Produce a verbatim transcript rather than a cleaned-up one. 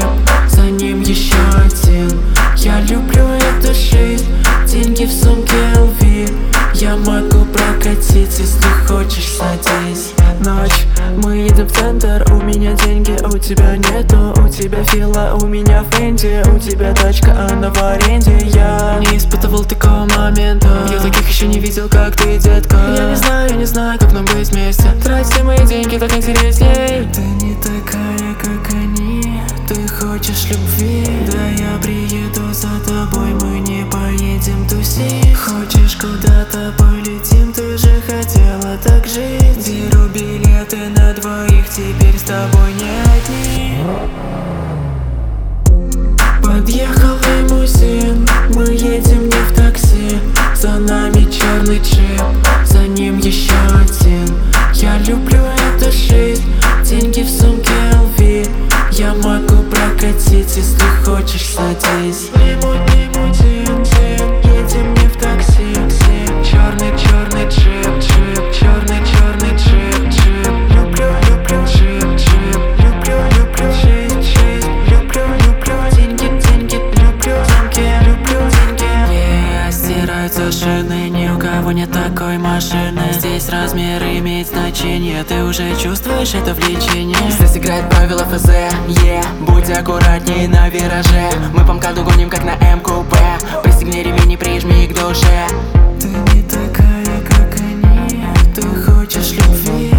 за ним еще один. Я люблю эту жизнь, деньги в сумке эл ви. Я могу прокатить, если хочешь, садись. Ночь, мы едем в центр, у меня деньги, у тебя нету. У тебя фила, у меня фэнди. У тебя тачка, она в аренде. Я не испытывал такого момента, я таких еще не видел, как ты, детка. Я не знаю, не знаю, как нам быть вместе. Трать все мои деньги, так интересней. Ты не такая, как они, ты хочешь любви. Да я приеду за тобой, мы не поедем тусить. Хочешь куда-то полетим, ты же хотела так жить. Беру билеты на двоих, теперь с тобой не одни. Подъехал лимузин, мы едем не в такси. За нами черный джип, за ним еще один. Я люблю эту жизнь, деньги в сумке эл ви. Я могу прокатить, если хочешь, садись. Лимузин, едем не в такси. Черный, черный джип, джип, черный, черный джип, джип. Люблю, люблю джип, джип. Люблю, люблю жизнь, жизнь. Люблю, люблю деньги, деньги. Люблю замки, люблю деньги. Yeah, стираются шины, ни у кого нет такой машины. Здесь размер имеет значение, ты уже чувствуешь это влечение. Здесь играет правила эф зэ, yeah. Будь аккуратней на вираже, мы по МКАДу гоним как на эм ку пэ. Пристегни ремень и прижми к душе. Ты не такая, как они, ты хочешь любви.